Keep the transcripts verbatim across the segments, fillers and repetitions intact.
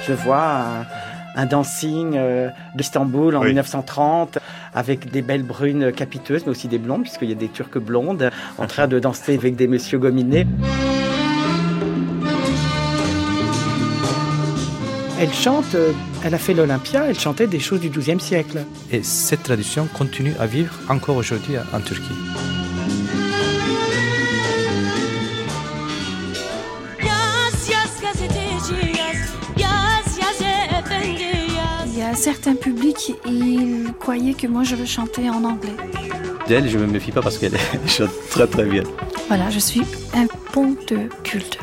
Je vois un, un dancing euh, d'Istanbul en oui. mille neuf cent trente avec des belles brunes capiteuses, mais aussi des blondes, puisqu'il y a des Turques blondes en train de danser avec des messieurs gominés. Elle chante, elle a fait l'Olympia, elle chantait des choses du douzième siècle. Et cette tradition continue à vivre encore aujourd'hui en Turquie. Il y a certains publics, ils croyaient que moi je veux chanter en anglais. D'elle, je ne me méfie pas parce qu'elle chante très très bien. Voilà, je suis un pont de culture.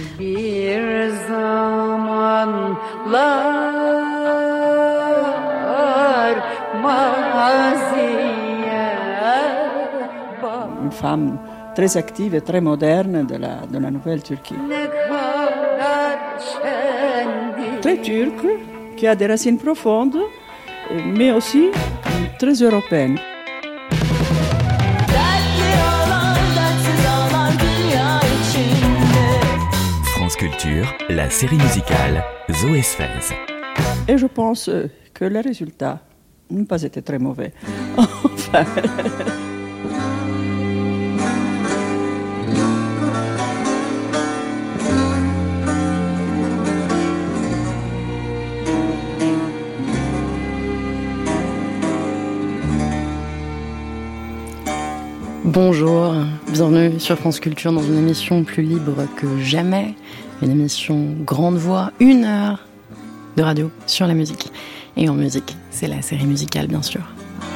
Une femme très active et très moderne de la, de la nouvelle Turquie. Très turque, qui a des racines profondes, mais aussi très européenne. France Culture, la série musicale Zoé Sfez. Et je pense que les résultats n'ont pas été très mauvais. Enfin... Bonjour, bienvenue sur France Culture dans une émission plus libre que jamais, une émission grande voix, une heure de radio sur la musique. Et en musique, c'est la série musicale bien sûr.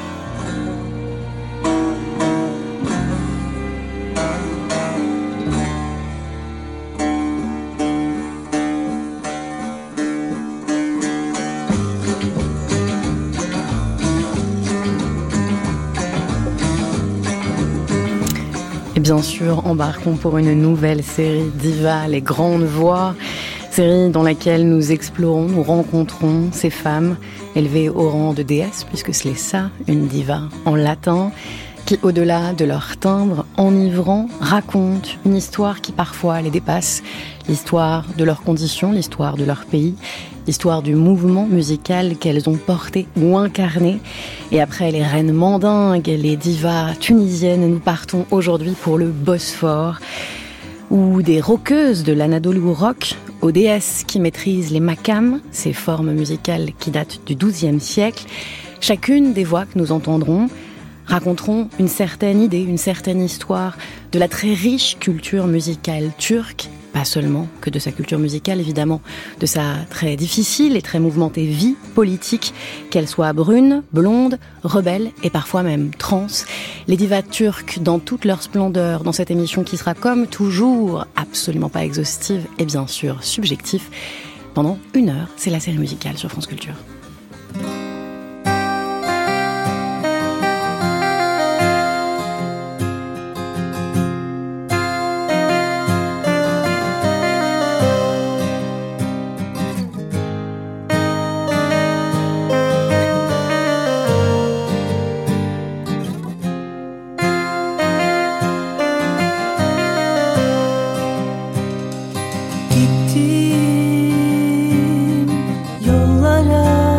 Bien sûr, embarquons pour une nouvelle série Diva, les grandes voix, série dans laquelle nous explorons, nous rencontrons ces femmes élevées au rang de déesses, puisque c'est ça, une diva en latin, qui au-delà de leur timbre enivrant, racontent une histoire qui parfois les dépasse, l'histoire de leurs conditions, l'histoire de leur pays, l'histoire du mouvement musical qu'elles ont porté ou incarné. Et après les reines mandingues, les divas tunisiennes, nous partons aujourd'hui pour le Bosphore, où des rockeuses de l'Anadolu rock aux déesses qui maîtrisent les makams, ces formes musicales qui datent du douzième siècle. Chacune des voix que nous entendrons raconteront une certaine idée, une certaine histoire de la très riche culture musicale turque, pas seulement que de sa culture musicale, évidemment, de sa très difficile et très mouvementée vie politique, qu'elle soit brune, blonde, rebelle et parfois même trans. Les divas turques dans toute leur splendeur, dans cette émission qui sera comme toujours absolument pas exhaustive et bien sûr subjective. Pendant une heure, c'est la série musicale sur France Culture. Yollara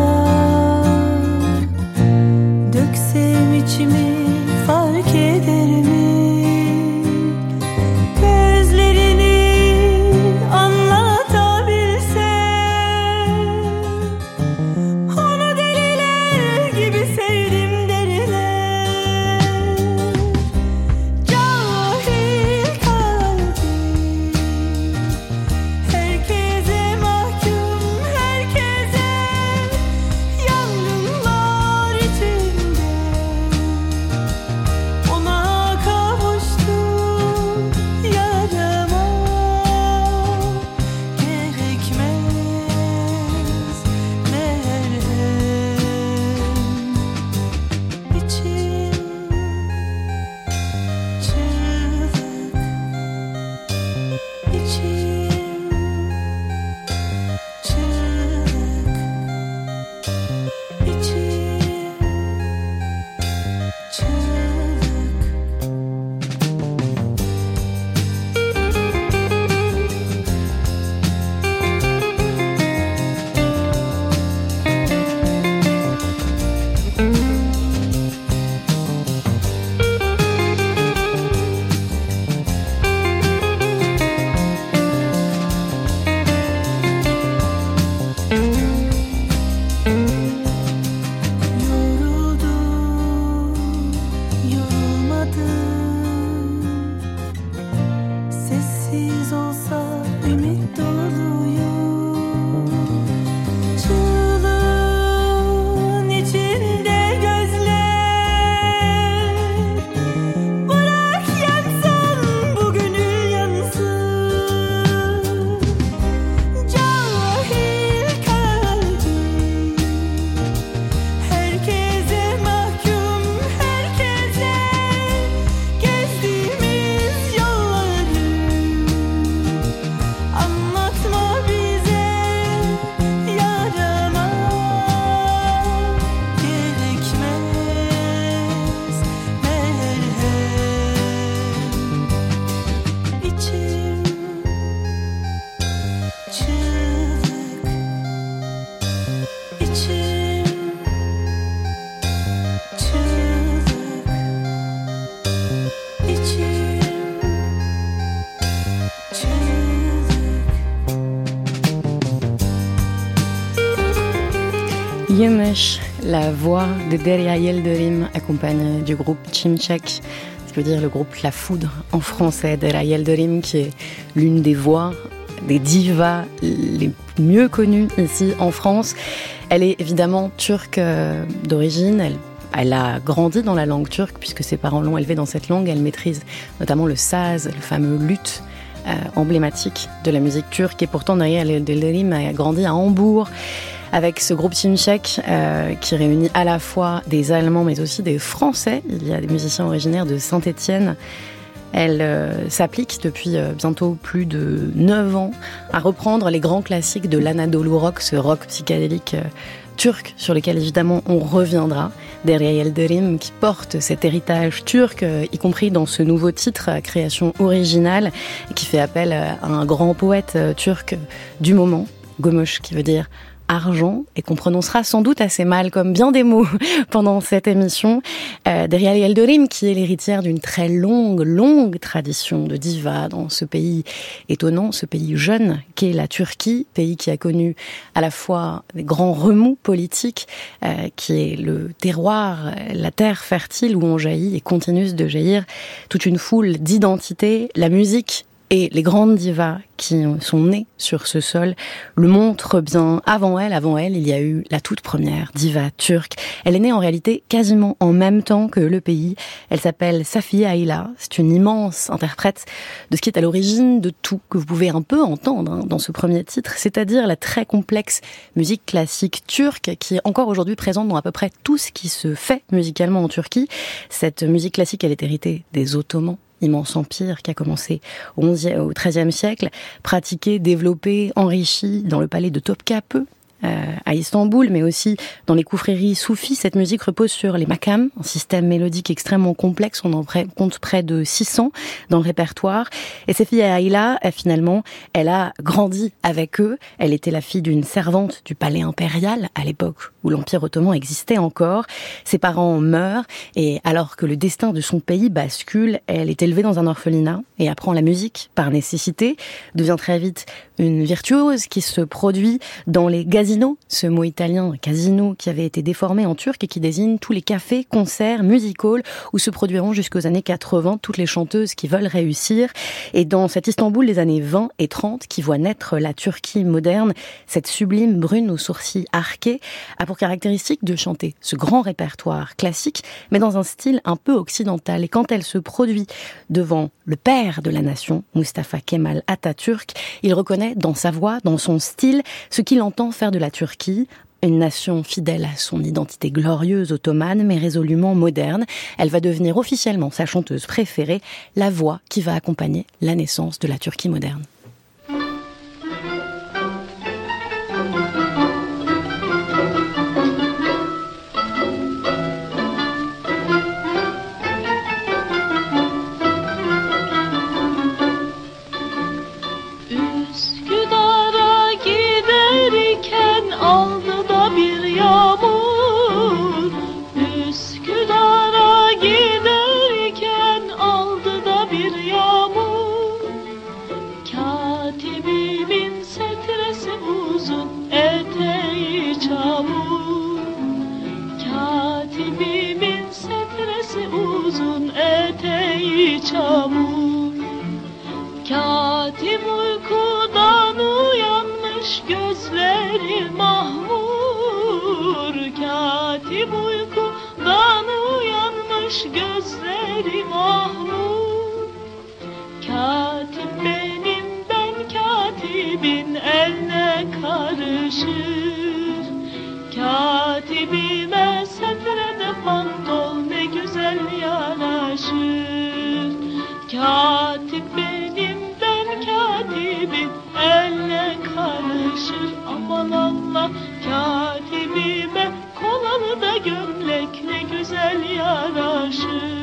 biraz olsa ümit doluyum. Çığlığın içinde gözler, bırak yansın bu gönül yansın. Cahil kalbim herkese mahkum, herkese gezdiğimiz yolları anlatma bize yarama gerekmez merhem. İçim çığlık, içim çığlık, içim çığlık. Yemesh, la voix de Derya Yildirim, accompagnée du groupe Çimçek, ce qui veut dire le groupe La Foudre en français. Derya Yildirim, qui est l'une des voix, des divas les mieux connues ici en France. Elle est évidemment turque euh, d'origine. Elle, elle a grandi dans la langue turque puisque ses parents l'ont élevée dans cette langue. Elle maîtrise notamment le saz, le fameux luth euh, emblématique de la musique turque. Et pourtant, Derya Yildirim a grandi à Hambourg avec ce groupe Çimçek euh, qui réunit à la fois des Allemands mais aussi des Français. Il y a des musiciens originaires de Saint-Étienne. Elle euh, s'applique depuis euh, bientôt plus de neuf ans à reprendre les grands classiques de l'Anadolu Rock, ce rock psychédélique euh, turc sur lequel évidemment on reviendra. Derya Yildirim qui porte cet héritage turc, euh, y compris dans ce nouveau titre à création originale, et qui fait appel euh, à un grand poète euh, turc du moment, Gömöş, qui veut dire argent, et qu'on prononcera sans doute assez mal, comme bien des mots, pendant cette émission. Euh, Derya Yildirim, qui est l'héritière d'une très longue, longue tradition de diva dans ce pays étonnant, ce pays jeune qu'est la Turquie, pays qui a connu à la fois des grands remous politiques, euh, qui est le terroir, la terre fertile où on jaillit et continue de jaillir toute une foule d'identités. La musique et les grandes divas qui sont nées sur ce sol le montrent bien. Avant elle, avant elle, il y a eu la toute première diva turque. Elle est née en réalité quasiment en même temps que le pays. Elle s'appelle Safiye Ayla. C'est une immense interprète de ce qui est à l'origine de tout que vous pouvez un peu entendre hein, dans ce premier titre, c'est-à-dire la très complexe musique classique turque qui est encore aujourd'hui présente dans à peu près tout ce qui se fait musicalement en Turquie. Cette musique classique, elle est héritée des Ottomans, immense empire qui a commencé au onzième, au treizième siècle, pratiqué, développé, enrichi dans le palais de Topkapı, Euh, à Istanbul, mais aussi dans les confréries soufis. Cette musique repose sur les makams, un système mélodique extrêmement complexe. On en compte près de six cents dans le répertoire. Et Safiye Ayla, finalement, elle a grandi avec eux. Elle était la fille d'une servante du palais impérial à l'époque où l'Empire ottoman existait encore. Ses parents meurent et alors que le destin de son pays bascule, elle est élevée dans un orphelinat et apprend la musique par nécessité, devient très vite une virtuose qui se produit dans les casinos, ce mot italien casino qui avait été déformé en turc et qui désigne tous les cafés, concerts, music halls où se produiront jusqu'aux années quatre-vingts toutes les chanteuses qui veulent réussir. Et dans cet Istanbul des années vingt et trente qui voit naître la Turquie moderne, cette sublime brune aux sourcils arqués a pour caractéristique de chanter ce grand répertoire classique mais dans un style un peu occidental. Et quand elle se produit devant le père de la nation, Mustafa Kemal Atatürk, il reconnaît dans sa voix, dans son style, ce qu'il entend faire de la Turquie une nation fidèle à son identité glorieuse ottomane, mais résolument moderne. Elle va devenir officiellement sa chanteuse préférée, la voix qui va accompagner la naissance de la Turquie moderne. Çamur, katibimin Katip uykudan uyanmış gözleri mahmur. Katip uykudan uyanmış gözleri mahmur. Katip benim, ben katibin eline karışır. Katibime setrede pantol ne güzel yaraşır. Katip benim, ben katibin eline karışır. Aman Allah, katibime kolalı da gömlek ne güzel yaraşır.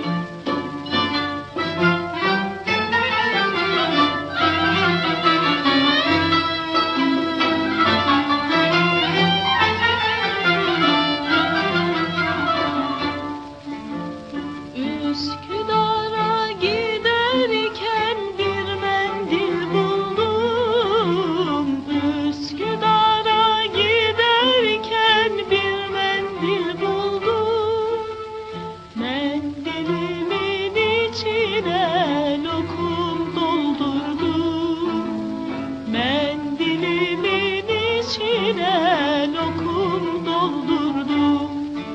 Üsküdar'a giderken bir mendil buldum. Üsküdar'a giderken bir mendil buldum. Mendilimin içine lokum doldurdum. Mendilimin içine lokum doldurdum.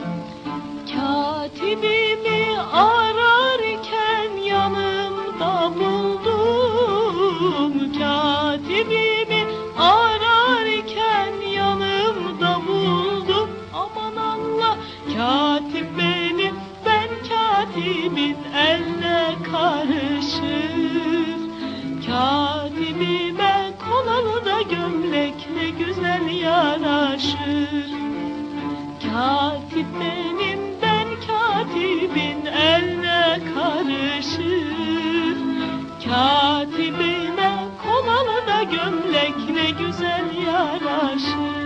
Katibimi ararken yanımda buldum. Katibimi ararken yanımda buldum. Aman Allah, katip benim, ben katibin eline karışır. Katibime kolalı da gömlek ne güzel yaraşır. Katip benim, ben katibin eline karışır. Katibime kolalı da gömlek ne güzel yaraşır.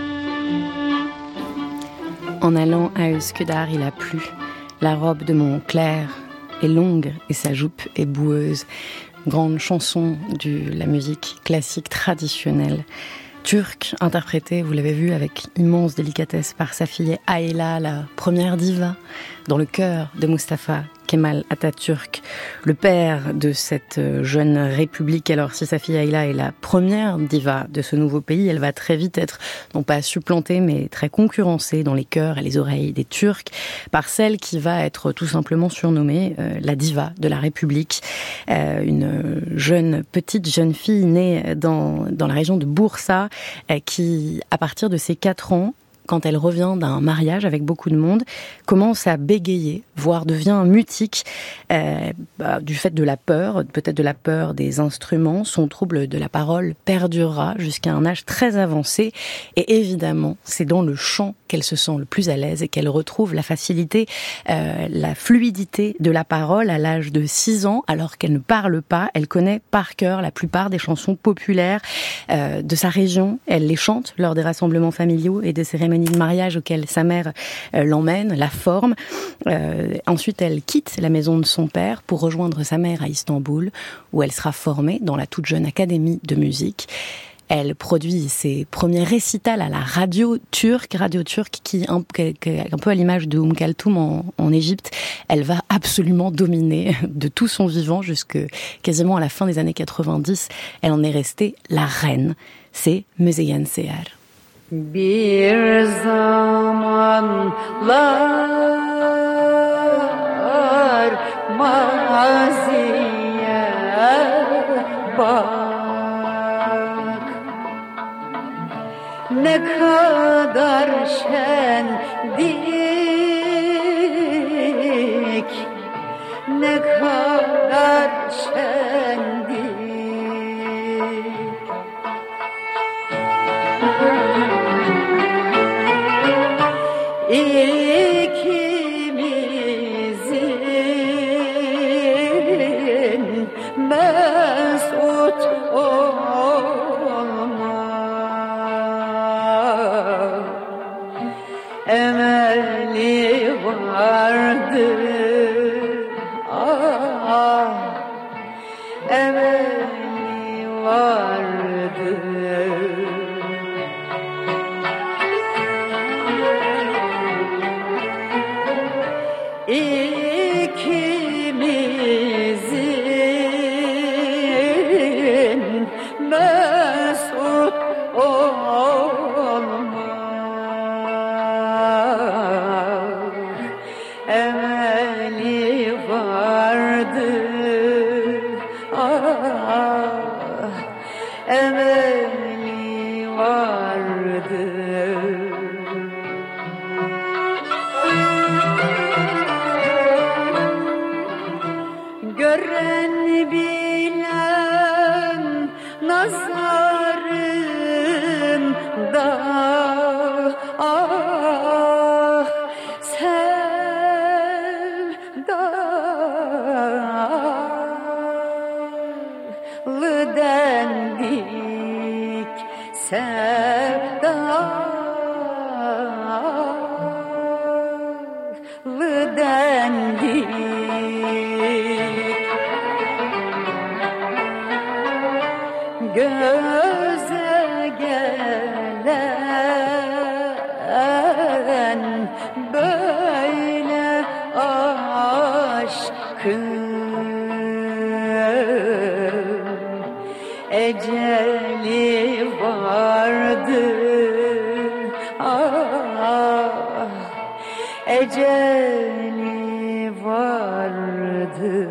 En allant à Üsküdar, il a plu. La robe de mon clerc est longue et sa jupe est boueuse. Grande chanson de la musique classique traditionnelle turque, interprétée, vous l'avez vu, avec immense délicatesse par sa fille Ayla, la première diva, dans le cœur de Mustafa Kemal Atatürk, le père de cette jeune république. Alors si sa fille Ayla est la première diva de ce nouveau pays, elle va très vite être, non pas supplantée, mais très concurrencée dans les cœurs et les oreilles des Turcs par celle qui va être tout simplement surnommée euh, la diva de la République. Euh, une jeune, petite jeune fille née dans, dans la région de Bursa, euh, qui, à partir de ses quatre ans, quand elle revient d'un mariage avec beaucoup de monde, commence à bégayer, voire devient mutique euh, bah, du fait de la peur, peut-être de la peur des instruments. Son trouble de la parole perdurera jusqu'à un âge très avancé. Et évidemment, c'est dans le chant qu'elle se sent le plus à l'aise et qu'elle retrouve la facilité, euh, la fluidité de la parole à l'âge de six ans, alors qu'elle ne parle pas. Elle connaît par cœur la plupart des chansons populaires euh, de sa région. Elle les chante lors des rassemblements familiaux et des cérémonies de mariage auquel sa mère euh, l'emmène, la forme. Euh, ensuite, elle quitte la maison de son père pour rejoindre sa mère à Istanbul, où elle sera formée dans la toute jeune académie de musique. Elle produit ses premiers récitals à la radio turque, radio turque qui, un, qui, un peu à l'image de Oum Kaltoum en, en Égypte, elle va absolument dominer de tout son vivant jusque quasiment à la fin des années quatre-vingt-dix. Elle en est restée la reine. C'est Müzeyyen Seher. Bir zamanlar maziye bak, ne kadar şendik, ne kadar şendik. İkimizin mesut olma emeli vardı, ah, emeli vardı. İkimizin emeli vardı. Gören bilen nazarında ah sevdalı dendik sevdalı dendik. Göze gelen böyle aşkın eceli vardı, ah, eceli vardı.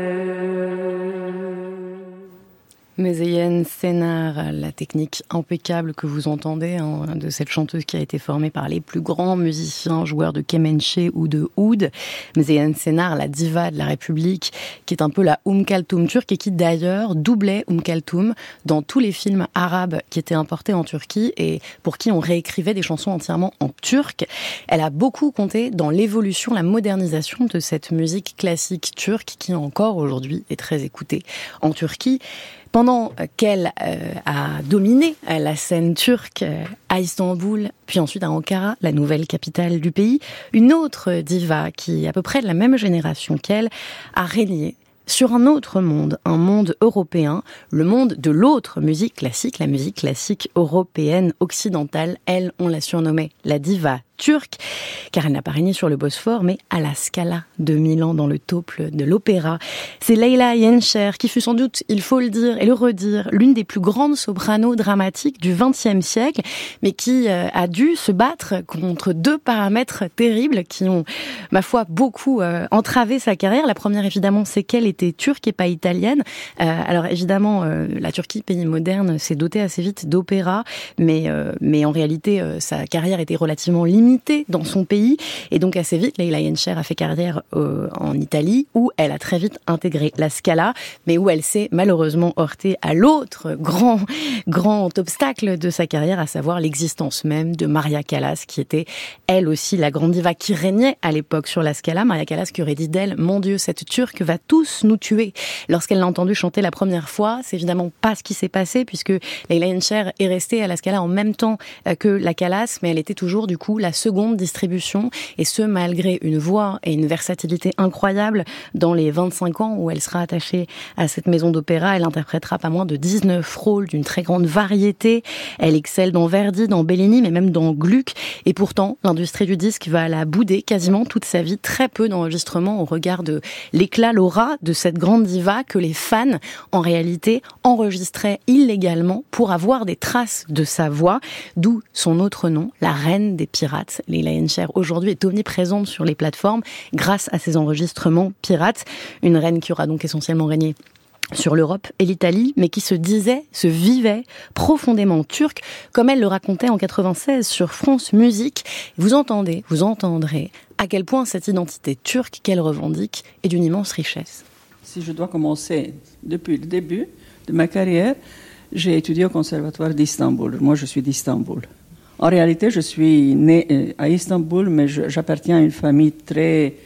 Mézeyene Sénar, la technique impeccable que vous entendez hein, de cette chanteuse qui a été formée par les plus grands musiciens, joueurs de kemençe ou de oud. Mézeyene Sénar, la diva de la République, qui est un peu la Umm Kalthoum turque et qui d'ailleurs doublait Umm Kalthoum dans tous les films arabes qui étaient importés en Turquie et pour qui on réécrivait des chansons entièrement en turc. Elle a beaucoup compté dans l'évolution, la modernisation de cette musique classique turque qui encore aujourd'hui est très écoutée en Turquie. Pendant qu'elle euh, a dominé la scène turque euh, à Istanbul, puis ensuite à Ankara, la nouvelle capitale du pays, une autre diva qui est à peu près de la même génération qu'elle a régné sur un autre monde, un monde européen, le monde de l'autre musique classique, la musique classique européenne occidentale. Elle, on la surnommait la diva turque, car elle n'a pas régné sur le Bosphore, mais à la Scala de Milan, dans le temple de l'opéra. C'est Leyla Yencher, qui fut sans doute, il faut le dire et le redire, l'une des plus grandes sopranos dramatiques du vingtième siècle, mais qui euh, a dû se battre contre deux paramètres terribles qui ont, ma foi, beaucoup euh, entravé sa carrière. La première, évidemment, c'est qu'elle était turque et pas italienne. Euh, alors, évidemment, euh, la Turquie, pays moderne, s'est dotée assez vite d'opéra, mais, euh, mais en réalité, euh, sa carrière était relativement limitée dans son pays et donc assez vite Leyla Yencher a fait carrière euh, en Italie où elle a très vite intégré la Scala mais où elle s'est malheureusement heurtée à l'autre grand grand obstacle de sa carrière, à savoir l'existence même de Maria Callas qui était elle aussi la grande diva qui régnait à l'époque sur la Scala. Maria Callas qui aurait dit d'elle: mon Dieu, cette Turque va tous nous tuer. Lorsqu'elle l'a entendue chanter la première fois, c'est évidemment pas ce qui s'est passé puisque Leyla Yencher est restée à la Scala en même temps que la Callas, mais elle était toujours du coup la seconde distribution, et ce malgré une voix et une versatilité incroyable. Dans les vingt-cinq ans où elle sera attachée à cette maison d'opéra, elle interprétera pas moins de dix-neuf rôles d'une très grande variété. Elle excelle dans Verdi, dans Bellini, mais même dans Gluck, et pourtant l'industrie du disque va la bouder quasiment toute sa vie. Très peu d'enregistrements au regard de l'éclat, l'aura de cette grande diva que les fans, en réalité, enregistraient illégalement pour avoir des traces de sa voix, d'où son autre nom, la reine des pirates. Leyla Yencher aujourd'hui est omniprésente sur les plateformes grâce à ses enregistrements pirates. Une reine qui aura donc essentiellement régné sur l'Europe et l'Italie, mais qui se disait, se vivait profondément turque, comme elle le racontait en quatre-vingt-seize sur France Musique. Vous entendez, vous entendrez à quel point cette identité turque qu'elle revendique est d'une immense richesse. Si je dois commencer depuis le début de ma carrière, j'ai étudié au Conservatoire d'Istanbul. Moi, je suis d'Istanbul. En réalité, je suis née à Istanbul, mais je, j'appartiens à une famille très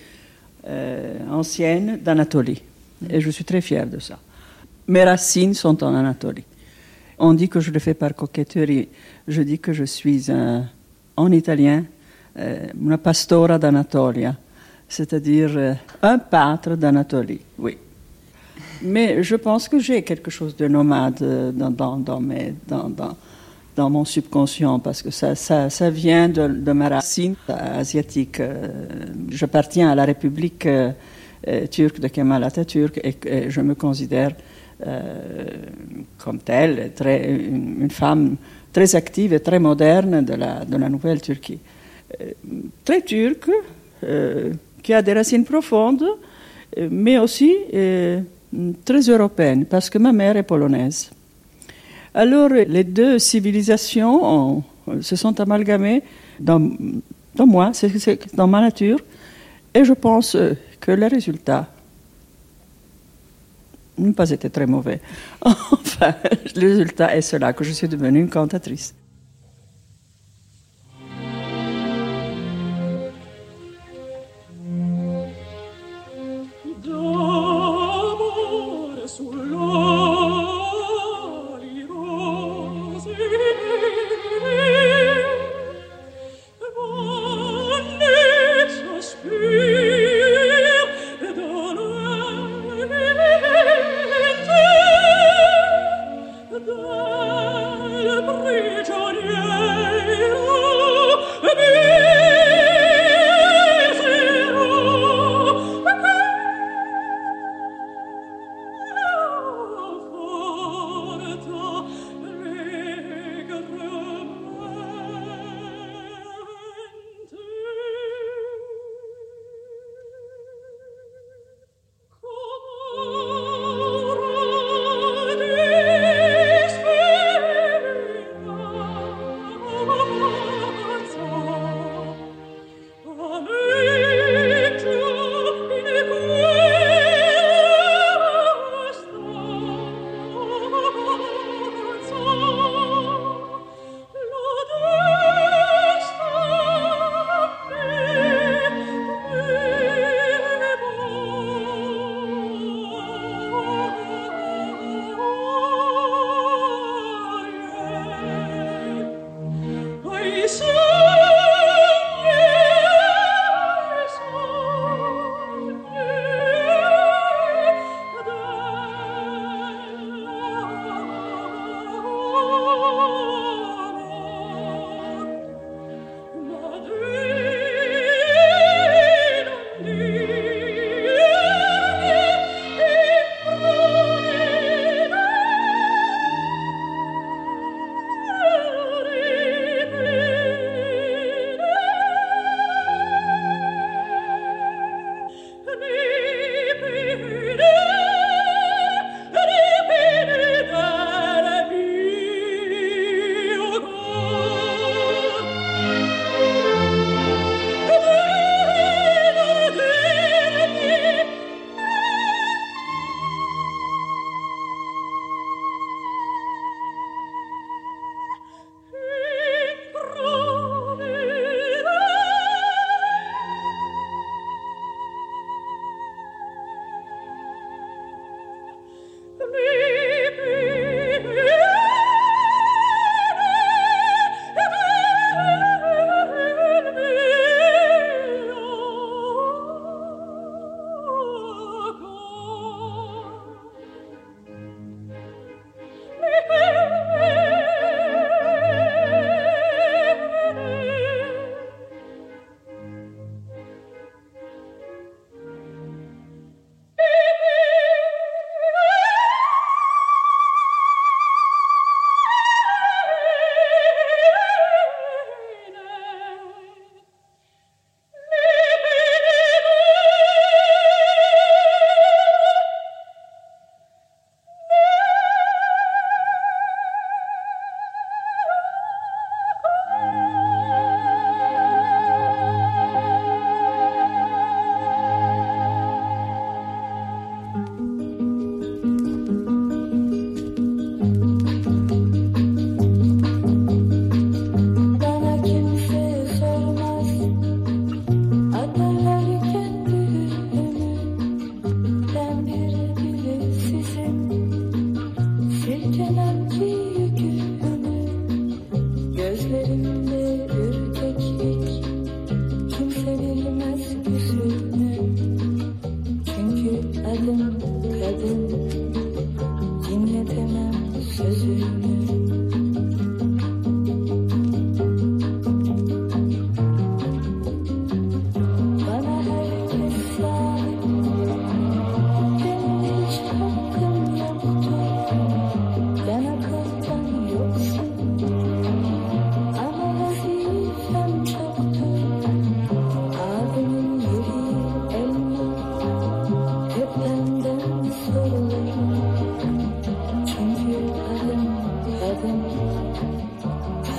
euh, ancienne d'Anatolie. Et je suis très fière de ça. Mes racines sont en Anatolie. On dit que je le fais par coquetterie. Je dis que je suis un, en italien euh, una pastora d'Anatolia, c'est-à-dire euh, un pâtre d'Anatolie, oui. Mais je pense que j'ai quelque chose de nomade dans, dans, dans, mes, dans, dans, dans mon subconscient, parce que ça, ça, ça vient de, de ma racine asiatique. J'appartiens à la République euh, turque de Kemal Atatürk et, et je me considère euh, comme telle, très, une, une femme très active et très moderne de la, de la nouvelle Turquie. Euh, très turque, euh, qui a des racines profondes, mais aussi euh, très européenne, parce que ma mère est polonaise. Alors, les deux civilisations ont, se sont amalgamées dans, dans moi, c'est, c'est dans ma nature, et je pense que le résultat n'a pas été très mauvais. Enfin, le résultat est cela, que je suis devenue une cantatrice.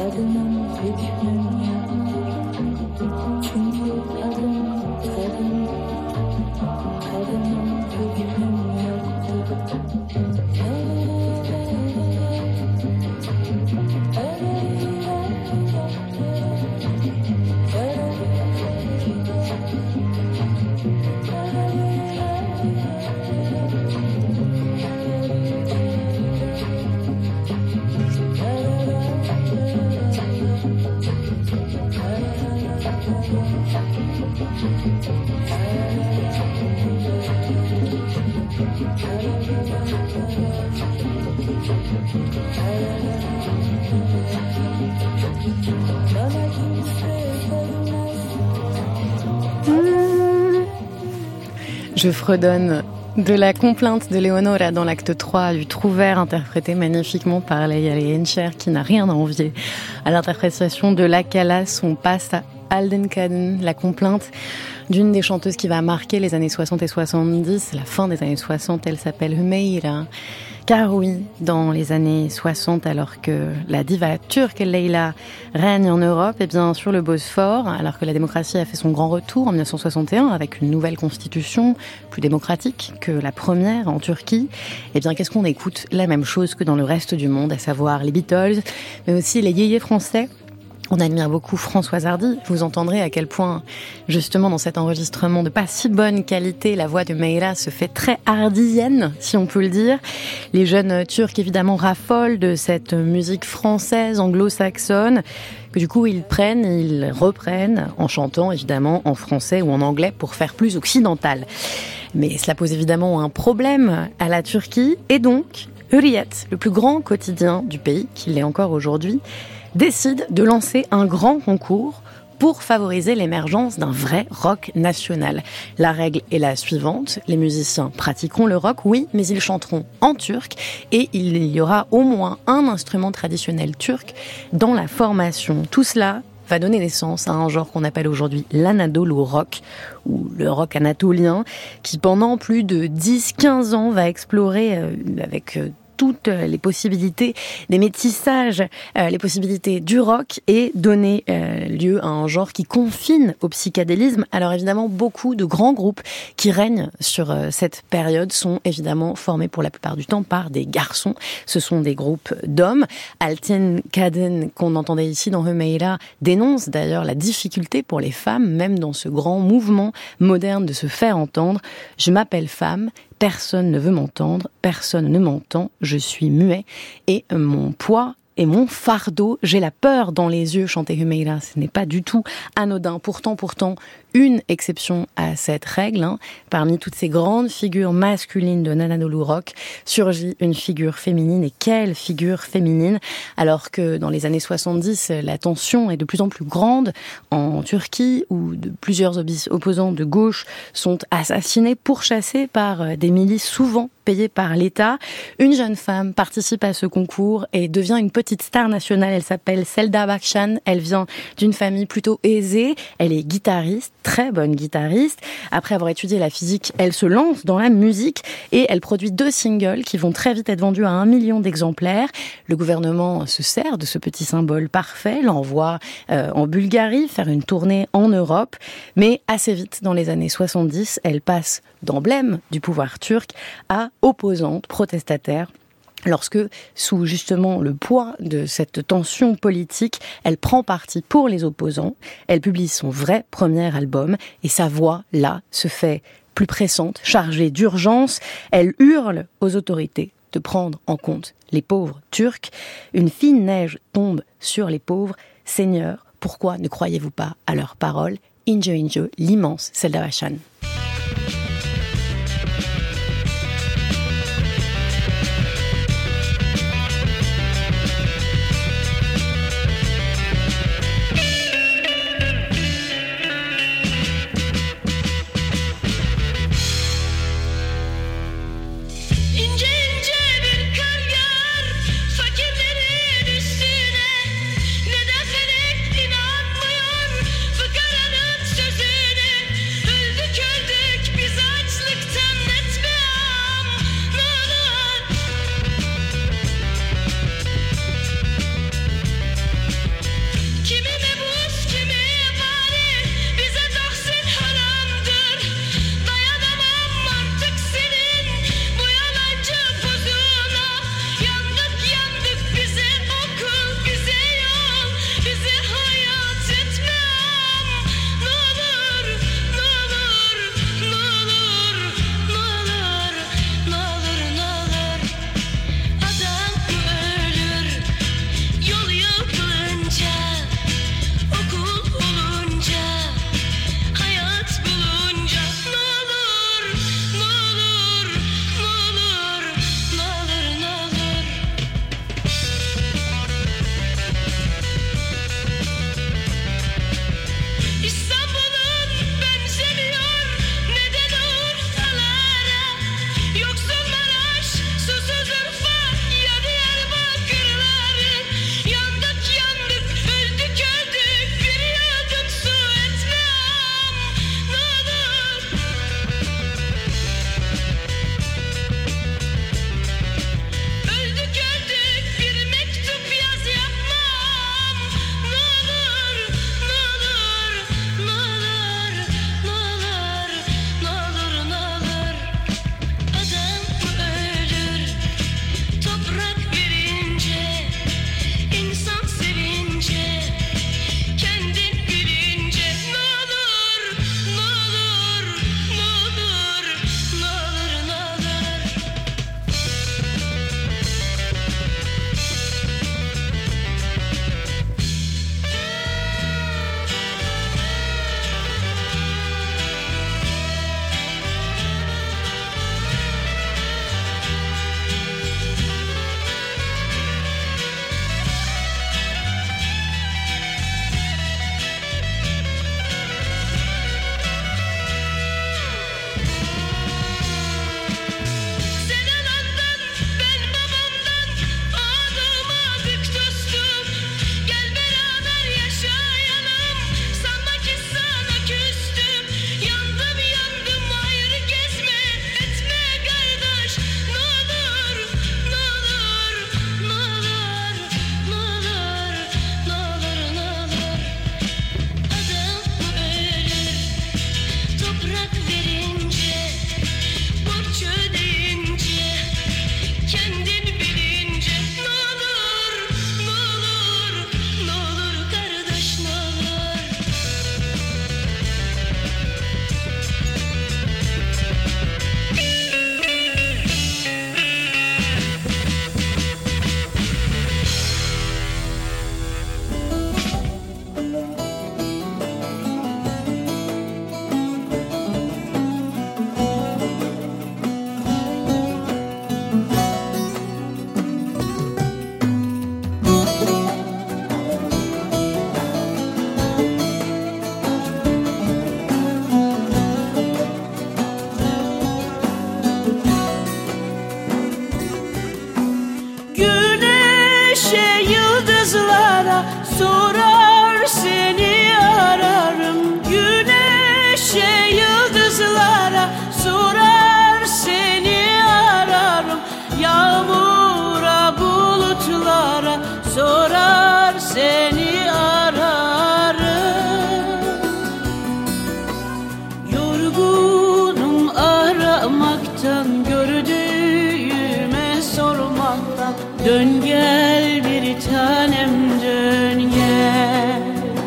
Je fredonne de la complainte de Leonora dans l'acte trois du Trouvère, interprété magnifiquement par Leïla Yencher, qui n'a rien à envier à l'interprétation de La Calas. On passe à Alden Kaden, la complainte d'une des chanteuses qui va marquer les années soixante et soixante-dix, la fin des années soixante. Elle s'appelle Hümeyra. Car oui, dans les années soixante, alors que la diva turque Leyla règne en Europe, et bien sur le Bosphore, alors que la démocratie a fait son grand retour en dix-neuf cent soixante et un avec une nouvelle constitution plus démocratique que la première en Turquie, et bien qu'est-ce qu'on écoute? La même chose que dans le reste du monde, à savoir les Beatles, mais aussi les yéyés français. On admire beaucoup Françoise Hardy. Vous entendrez à quel point, justement, dans cet enregistrement de pas si bonne qualité, la voix de Meyra se fait très hardienne, si on peut le dire. Les jeunes Turcs, évidemment, raffolent de cette musique française, anglo-saxonne, que du coup, ils prennent, ils reprennent, en chantant, évidemment, en français ou en anglais, pour faire plus occidental. Mais cela pose évidemment un problème à la Turquie, et donc, Hürriyet, le plus grand quotidien du pays, qui l'est encore aujourd'hui, décide de lancer un grand concours pour favoriser l'émergence d'un vrai rock national. La règle est la suivante, les musiciens pratiqueront le rock, oui, mais ils chanteront en turc et il y aura au moins un instrument traditionnel turc dans la formation. Tout cela va donner naissance à un genre qu'on appelle aujourd'hui l'Anadolu rock, ou le rock anatolien, qui pendant plus de dix à quinze ans va explorer euh, avec... Euh, toutes les possibilités des métissages, euh, les possibilités du rock et donner euh, lieu à un genre qui confine au psychédélisme. Alors évidemment, beaucoup de grands groupes qui règnent sur euh, cette période sont évidemment formés pour la plupart du temps par des garçons. Ce sont des groupes d'hommes. Alten Kaden, qu'on entendait ici dans Hümeyra, dénonce d'ailleurs la difficulté pour les femmes, même dans ce grand mouvement moderne, de se faire entendre. Je m'appelle femme. Personne ne veut m'entendre, personne ne m'entend, je suis muet et mon poids et mon fardeau, j'ai la peur dans les yeux, chantait Hümeyra. Ce n'est pas du tout anodin. Pourtant, pourtant, une exception à cette règle. Hein. Parmi toutes ces grandes figures masculines de l'Anadolu rock, surgit une figure féminine. Et quelle figure féminine! Alors que dans les années soixante-dix, la tension est de plus en plus grande en Turquie, où de plusieurs opposants de gauche sont assassinés, pourchassés par des milices souvent payées par l'État. Une jeune femme participe à ce concours et devient une petite star nationale. Elle s'appelle Selda Bağcan. Elle vient d'une famille plutôt aisée. Elle est guitariste, très bonne guitariste. Après avoir étudié la physique, elle se lance dans la musique et elle produit deux singles qui vont très vite être vendus à un million d'exemplaires. Le gouvernement se sert de ce petit symbole parfait, l'envoie euh, en Bulgarie, faire une tournée en Europe. Mais assez vite, dans les années soixante-dix, elle passe d'emblème du pouvoir turc à opposante, protestataire. Lorsque, sous justement le poids de cette tension politique, elle prend parti pour les opposants, elle publie son vrai premier album et sa voix, là, se fait plus pressante, chargée d'urgence. Elle hurle aux autorités de prendre en compte les pauvres turcs. Une fine neige tombe sur les pauvres. Seigneur, pourquoi ne croyez-vous pas à leurs paroles? Ince ince, l'immense Selda Bağcan. Sözüne öldü köl sorar seni ararım. Yorgunum aramaktan, gördüğüme sormaktan. Dön gel bir tanem, dön gel.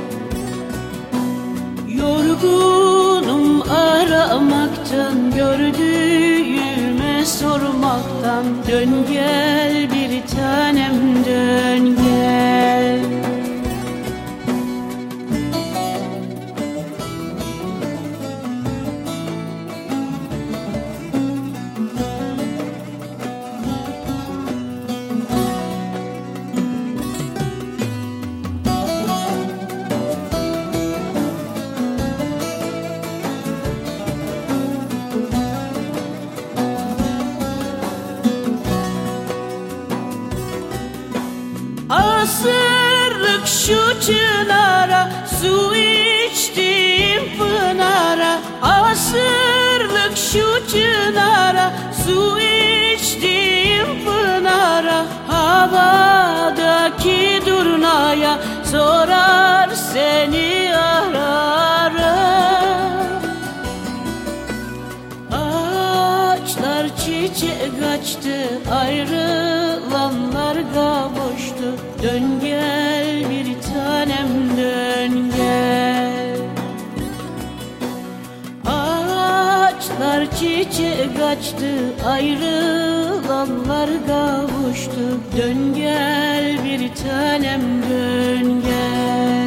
Yorgunum aramaktan, gördüğüme sormaktan. Dön gel bir tanem, dön gel. Asırlık şu çınara, su içtiğim pınara. Asırlık şu çınara, su içtiğim pınara. Havadaki durnaya sorar seni ararım. Ağaçlar çiçek açtı, ayrılanlar kavuştu. Dön gel bir tanem, dön gel. Ağaçlar çiçek açtı, ayrılanlar kavuştu. Dön gel bir tanem, dön gel.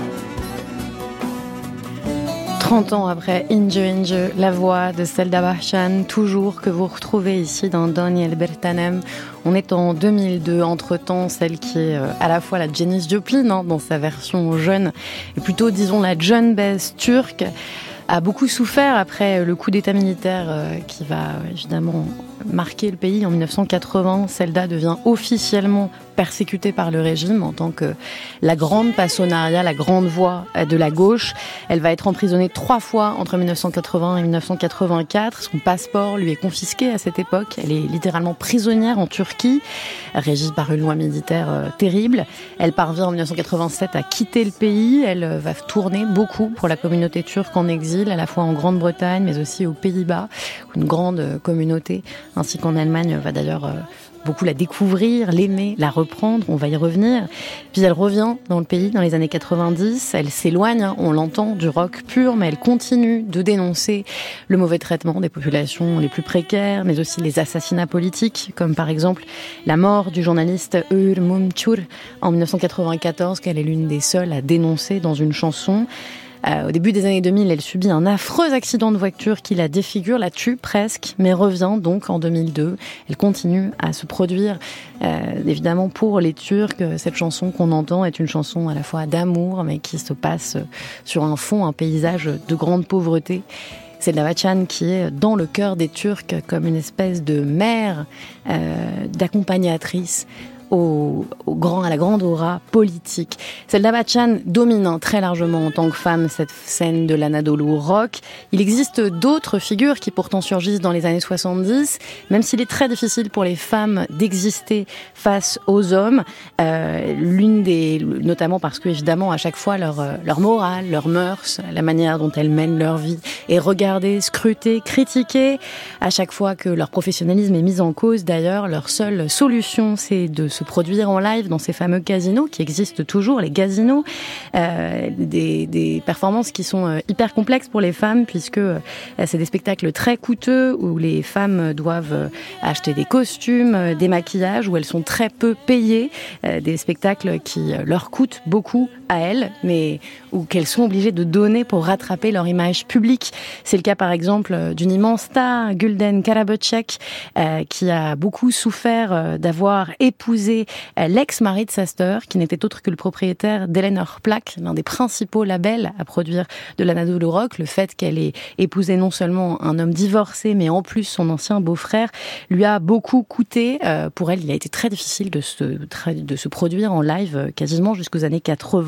trente ans après Ince Ince, la voix de Selda Bahçan, toujours que vous retrouvez ici dans Döngel bir tanem. On est en deux mille deux, entre-temps, celle qui est à la fois la Janis Joplin, hein, dans sa version jeune, et plutôt, disons, la John Baez turque, a beaucoup souffert après le coup d'état militaire euh, qui va évidemment marquer le pays en dix-neuf cent quatre-vingts. Selda devient officiellement persécutée par le régime en tant que la grande passonaria, la grande voix de la gauche. Elle va être emprisonnée trois fois entre dix-neuf cent quatre-vingts et dix-neuf cent quatre-vingt-quatre. Son passeport lui est confisqué à cette époque. Elle est littéralement prisonnière en Turquie, régie par une loi militaire euh, terrible. Elle parvient en dix-neuf cent quatre-vingt-sept à quitter le pays. Elle euh, va tourner beaucoup pour la communauté turque en exil, à la fois en Grande-Bretagne mais aussi aux Pays-Bas, où une grande euh, communauté, ainsi qu'en Allemagne, va d'ailleurs euh, beaucoup la découvrir, l'aimer, la reprendre, on va y revenir. Puis elle revient dans le pays dans les années quatre-vingt-dix, elle s'éloigne, hein, on l'entend, du rock pur, mais elle continue de dénoncer le mauvais traitement des populations les plus précaires, mais aussi les assassinats politiques, comme par exemple la mort du journaliste Uğur Mumçur en dix-neuf cent quatre-vingt-quatorze, qu'elle est l'une des seules à dénoncer dans une chanson. Euh, au début des années deux mille, elle subit un affreux accident de voiture qui la défigure, la tue presque, mais revient donc en deux mille deux. Elle continue à se produire, euh, évidemment pour les Turcs. Cette chanson qu'on entend est une chanson à la fois d'amour, mais qui se passe sur un fond, un paysage de grande pauvreté. C'est Selda Bahçan qui est dans le cœur des Turcs comme une espèce de mère, euh, d'accompagnatrice Au, au grand, à la grande aura politique. Selda Bahçan domine très largement en tant que femme cette scène de l'Anadolu rock. Il existe d'autres figures qui pourtant surgissent dans les années soixante-dix, même s'il est très difficile pour les femmes d'exister face aux hommes. Euh, l'une des, notamment parce que évidemment à chaque fois leur leur morale, leur mœurs, la manière dont elles mènent leur vie est regardée, scrutée, critiquée. À chaque fois que leur professionnalisme est mis en cause, d'ailleurs, leur seule solution c'est de se produire en live dans ces fameux casinos qui existent toujours, les casinos, euh, des, des performances qui sont euh, hyper complexes pour les femmes puisque euh, c'est des spectacles très coûteux où les femmes doivent euh, acheter des costumes, euh, des maquillages, où elles sont très peu payées, euh, des spectacles qui euh, leur coûtent beaucoup à elles, mais ou qu'elles sont obligées de donner pour rattraper leur image publique. C'est le cas par exemple d'une immense star, Gülden Karaböcek, euh, qui a beaucoup souffert euh, d'avoir épousé l'ex-mari de sa sœur, qui n'était autre que le propriétaire d'Eleanor Plak, l'un des principaux labels à produire de l'Anadolu rock. Le fait qu'elle ait épousé non seulement un homme divorcé, mais en plus son ancien beau-frère, lui a beaucoup coûté. Euh, pour elle, il a été très difficile de se, de se produire en live quasiment jusqu'aux années quatre-vingts.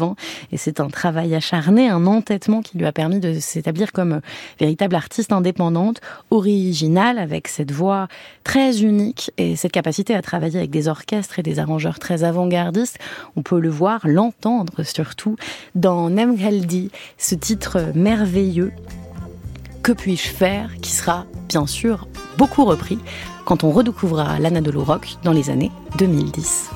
ans. Et c'est un travail acharné, un entêtement qui lui a permis de s'établir comme véritable artiste indépendante, originale, avec cette voix très unique et cette capacité à travailler avec des orchestres et des arrangeurs très avant-gardistes. On peut le voir, l'entendre surtout dans Nem Geldi, ce titre merveilleux, Que puis-je faire, qui sera bien sûr beaucoup repris quand on redécouvrira l'Anadolu Rock dans les années deux mille dix.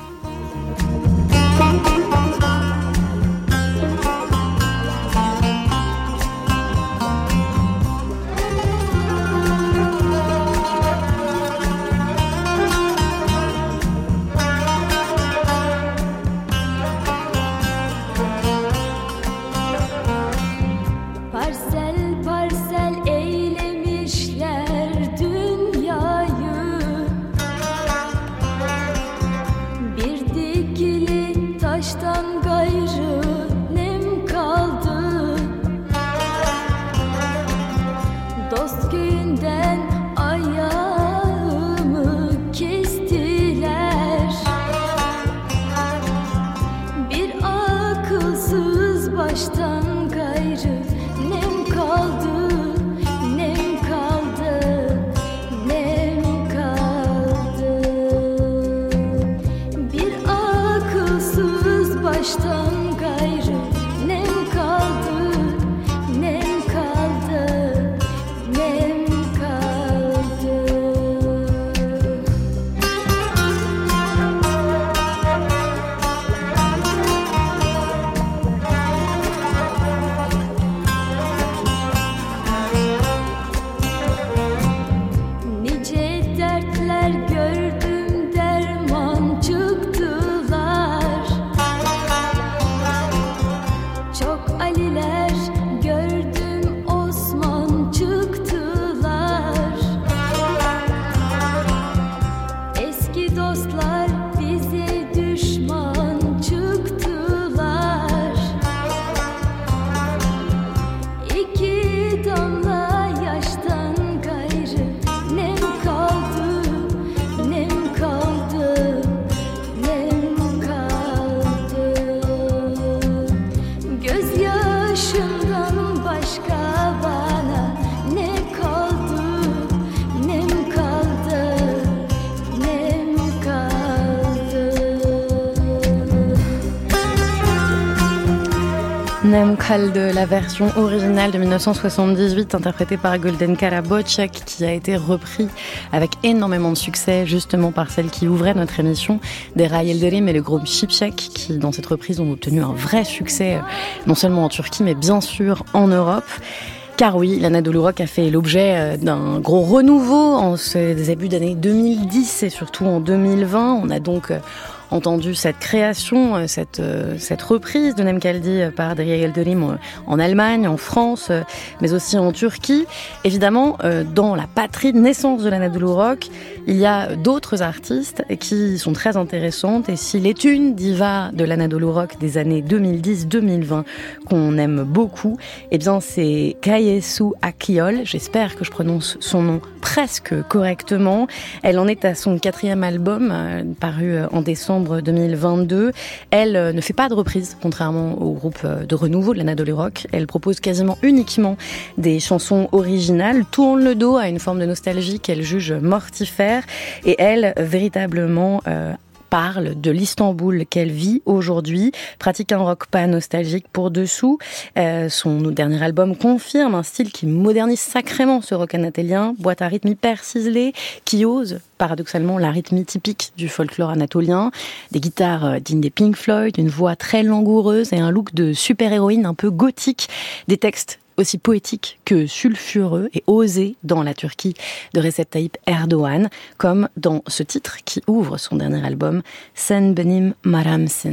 Nem Kaldı, la version originale de dix-neuf cent soixante-dix-huit interprétée par Golden Karabocek, qui a été repris avec énormément de succès justement par celle qui ouvrait notre émission, Dera Yildirim et le groupe Şipşak, qui dans cette reprise ont obtenu un vrai succès non seulement en Turquie mais bien sûr en Europe. Car oui, l'Anadolu Rock a fait l'objet d'un gros renouveau en ce début d'année deux mille dix et surtout en deux mille vingt. On a donc entendu cette création, cette, cette reprise de Nem Kaldı par Dera Yildirim en Allemagne, en France, mais aussi en Turquie. Évidemment, dans la patrie de naissance de l'Anadolu Rock, il y a d'autres artistes qui sont très intéressantes. Et s'il est une diva de l'Anadolu Rock des années deux mille dix deux mille vingt qu'on aime beaucoup, eh bien c'est Kayesu Akiyol. J'espère que je prononce son nom presque correctement. Elle en est à son quatrième album, euh, paru en décembre deux mille vingt-deux. Elle euh, ne fait pas de reprise, contrairement au groupe de renouveau de l'Anadolu Rock. Elle propose quasiment uniquement des chansons originales, tourne le dos à une forme de nostalgie qu'elle juge mortifère, et elle, véritablement euh, parle de l'Istanbul qu'elle vit aujourd'hui, pratique un rock pas nostalgique pour dessous. Euh, son dernier album confirme un style qui modernise sacrément ce rock anatolien, boîte à rythme hyper ciselée, qui ose paradoxalement la rythmie typique du folklore anatolien, des guitares dignes des Pink Floyd, une voix très langoureuse et un look de super-héroïne un peu gothique, des textes aussi poétique que sulfureux et osé dans la Turquie de Recep Tayyip Erdogan, comme dans ce titre qui ouvre son dernier album, Sen Benim Maramsin.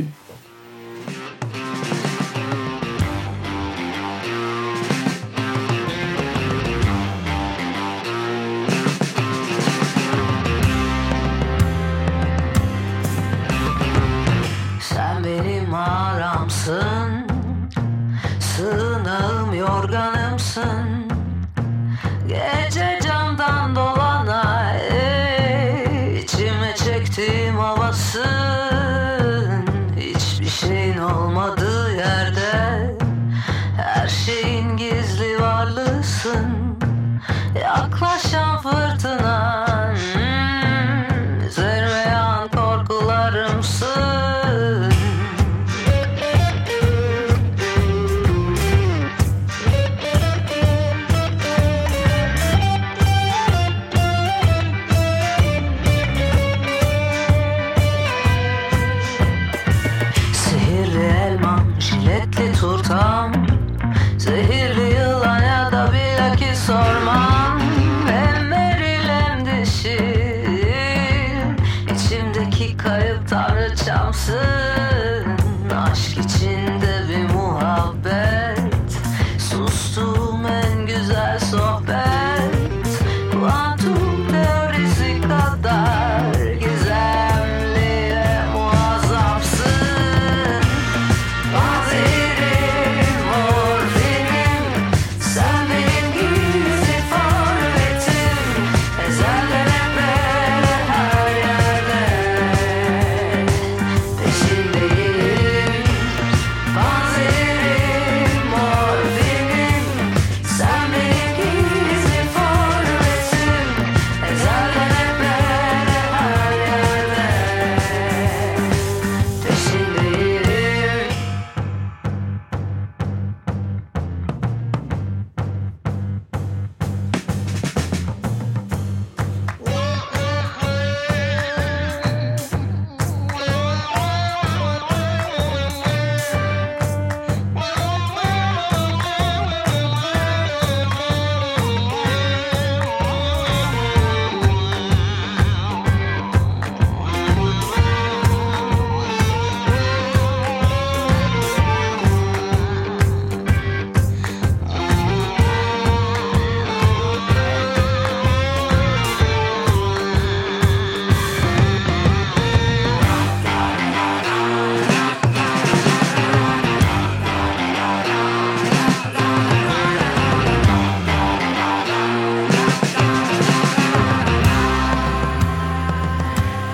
Sen benim aramsın, sığınağım yorganımsın, gece camdan dolana içime çektiğim havasın, hiçbir şeyin olmadığı yer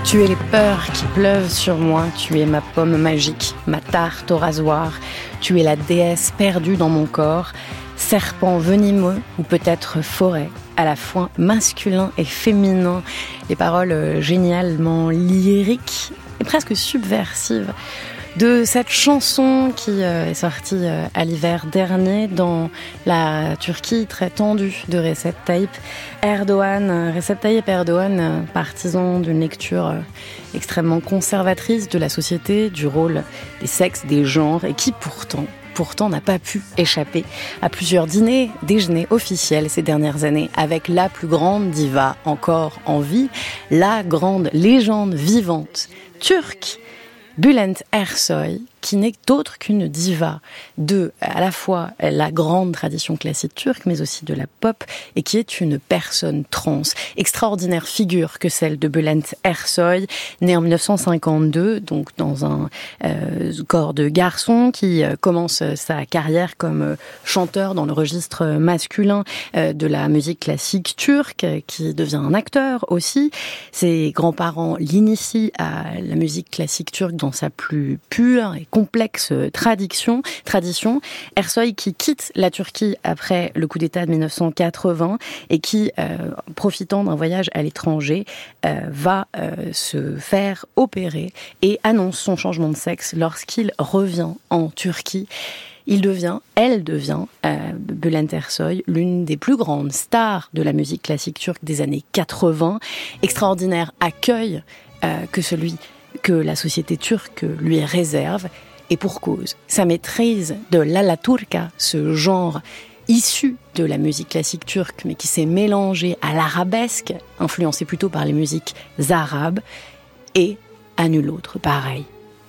Tu es les peurs qui pleuvent sur moi, tu es ma pomme magique, ma tarte au rasoir, tu es la déesse perdue dans mon corps, serpent venimeux ou peut-être forêt, à la fois masculin et féminin. Les paroles génialement lyriques et presque subversives de cette chanson qui est sortie à l'hiver dernier dans la Turquie très tendue de Recep Tayyip Erdogan. Recep Tayyip Erdogan, partisan d'une lecture extrêmement conservatrice de la société, du rôle des sexes, des genres, et qui pourtant pourtant n'a pas pu échapper à plusieurs dîners, déjeuners officiels ces dernières années avec la plus grande diva encore en vie, la grande légende vivante turque, Bülent Ersoy, qui n'est autre qu'une diva de à la fois la grande tradition classique turque, mais aussi de la pop, et qui est une personne trans. Extraordinaire figure que celle de Bülent Ersoy, née en dix-neuf cent cinquante-deux, donc dans un euh, corps de garçon, qui euh, commence sa carrière comme euh, chanteur dans le registre masculin euh, de la musique classique turque, qui devient un acteur aussi. Ses grands-parents l'initient à la musique classique turque dans sa plus pure et complexe tradition. tradition. Ersoy qui quitte la Turquie après le coup d'État de dix-neuf cent quatre-vingts et qui, euh, profitant d'un voyage à l'étranger, euh, va euh, se faire opérer et annonce son changement de sexe lorsqu'il revient en Turquie. Il devient, elle devient, euh, Bülent Ersoy, l'une des plus grandes stars de la musique classique turque des années quatre-vingts. Extraordinaire accueil euh, que celui que la société turque lui réserve, et pour cause. Sa maîtrise de l'alaturka, ce genre issu de la musique classique turque, mais qui s'est mélangé à l'arabesque, influencé plutôt par les musiques arabes, et à nul autre pareil.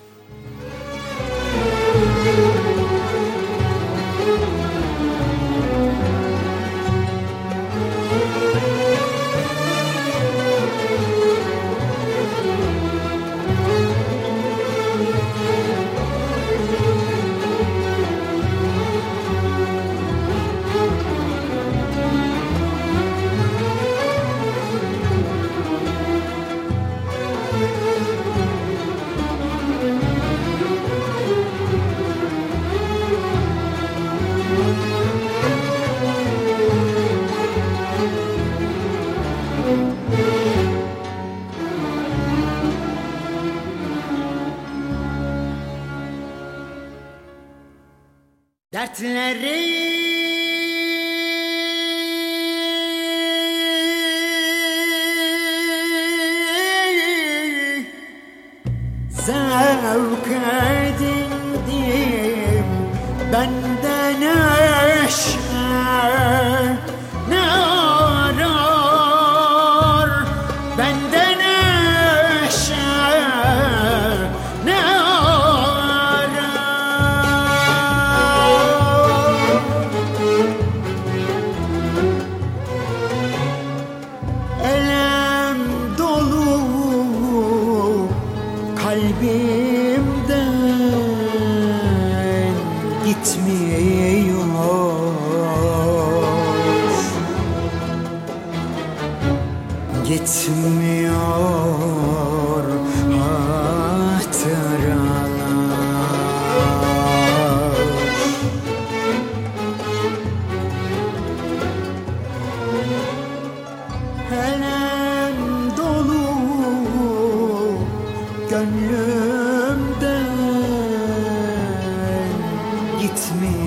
Dertleri zevk edindim benden eşer ne arar benden eşer ne kalbimden gitmiyor, gitmiyor hatıralar. Elem dolu gönlümden gitmiyor.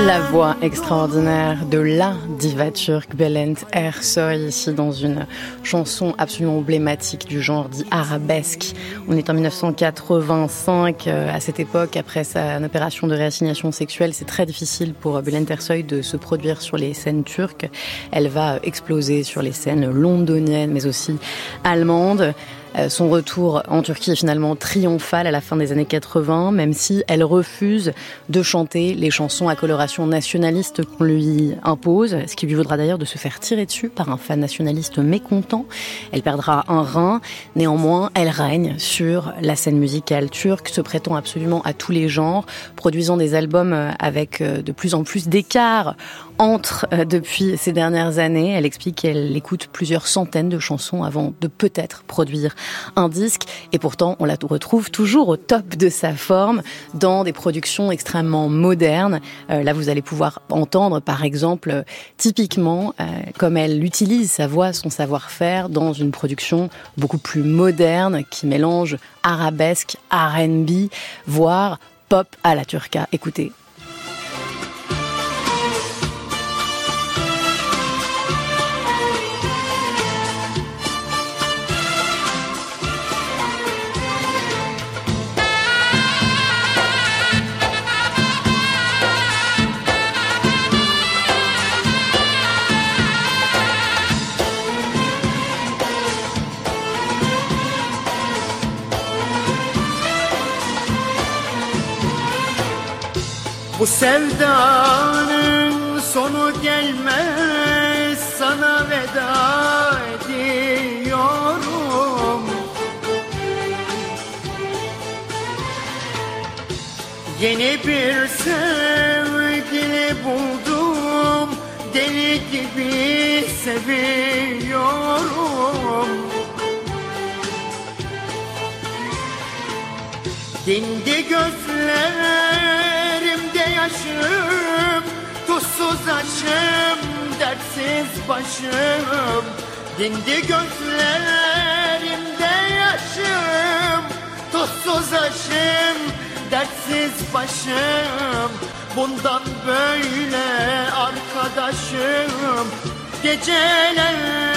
La voix extraordinaire de la diva turque Bülent Ersoy, ici dans une chanson absolument emblématique du genre dit arabesque. On est en dix-neuf cent quatre-vingt-cinq, à cette époque, après sa opération de réassignation sexuelle, c'est très difficile pour Bülent Ersoy de se produire sur les scènes turques. Elle va exploser sur les scènes londoniennes, mais aussi allemandes. Son retour en Turquie est finalement triomphal à la fin des années quatre-vingts, même si elle refuse de chanter les chansons à coloration nationaliste qu'on lui impose, ce qui lui vaudra d'ailleurs de se faire tirer dessus par un fan nationaliste mécontent. Elle perdra un rein, néanmoins elle règne sur la scène musicale turque, se prêtant absolument à tous les genres, produisant des albums avec de plus en plus d'écart entre euh, depuis ces dernières années. Elle explique qu'elle écoute plusieurs centaines de chansons avant de peut-être produire un disque, et pourtant on la retrouve toujours au top de sa forme dans des productions extrêmement modernes. Euh, là vous allez pouvoir entendre par exemple euh, typiquement euh, comme elle utilise sa voix, son savoir-faire dans une production beaucoup plus moderne qui mélange arabesque, R and B, voire pop à la turca. Écoutez. Bu sevdanın sonu gelmez, sana veda ediyorum. Yeni bir sevgili buldum, deli gibi seviyorum. Dindi gözlerimde yaşım, tuzsuz açım, dertsiz başım. Dindi gözlerimde yaşım, tuzsuz açım, dertsiz başım. Bundan böyle arkadaşım, geceler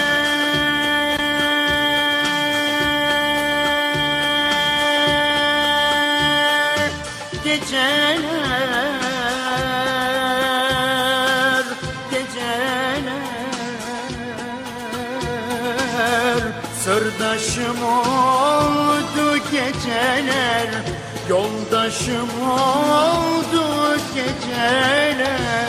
Geceler, geceler, sırdaşım oldu geceler, yoldaşım oldu geceler.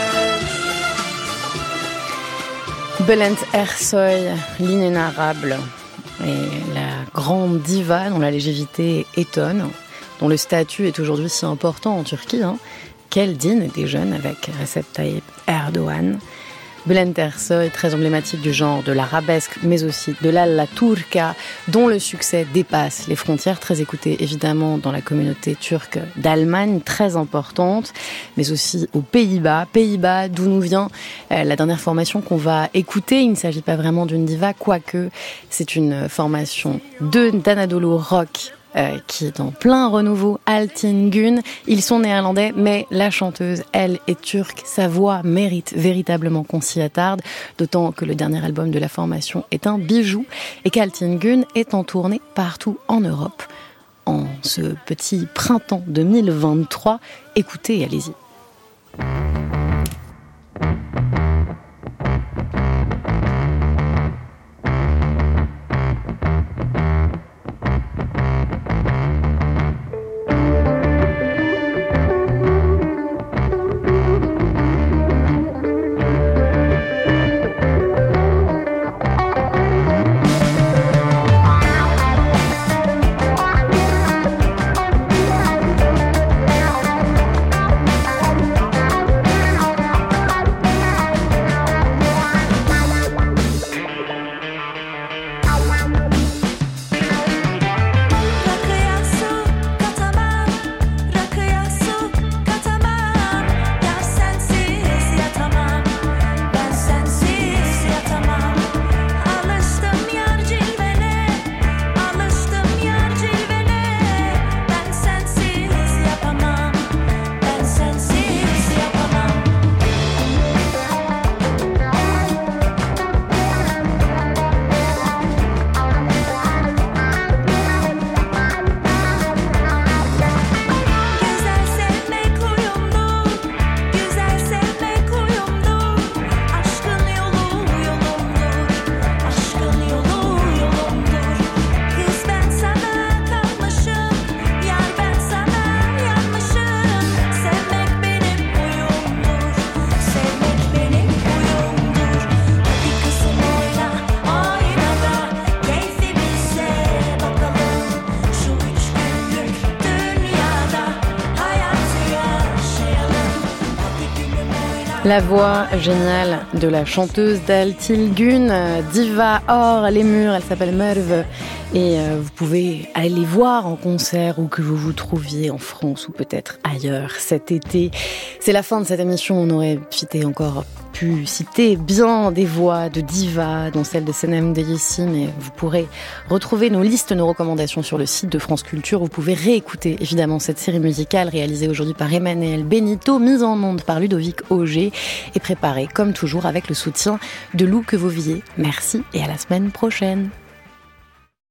Bülent Ersoy, l'inénarrable, et la grande diva dont la longévité étonne, dont le statut est aujourd'hui si important en Turquie, hein, qu'elle dîne des jeunes avec Recep Tayyip Erdogan. Bülent Ersoy, très emblématique du genre de l'arabesque, mais aussi de l'alla turca, dont le succès dépasse les frontières, très écoutée évidemment dans la communauté turque d'Allemagne, très importante, mais aussi aux Pays-Bas. Pays-Bas, d'où nous vient euh, la dernière formation qu'on va écouter. Il ne s'agit pas vraiment d'une diva, quoique c'est une formation de d'Anadolu Rock, Euh, qui est en plein renouveau, Altin Gün. Ils sont néerlandais, mais la chanteuse, elle, est turque. Sa voix mérite véritablement qu'on s'y attarde, d'autant que le dernier album de la formation est un bijou et qu'Altin Gün est en tournée partout en Europe. En ce petit printemps deux mille vingt-trois, écoutez, allez-y. La voix géniale de la chanteuse d'Altilgun, Diva hors les murs, elle s'appelle Merve et vous pouvez aller les voir en concert où que vous vous trouviez en France ou peut-être ailleurs cet été. C'est la fin de cette émission, on aurait cité encore pu citer bien des voix de divas, dont celle de Senem Deyessi, mais vous pourrez retrouver nos listes, nos recommandations sur le site de France Culture. Vous pouvez réécouter évidemment cette série musicale réalisée aujourd'hui par Emmanuel Benito, mise en onde par Ludovic Auger et préparée comme toujours avec le soutien de Lou Quevauvier. Merci et à la semaine prochaine.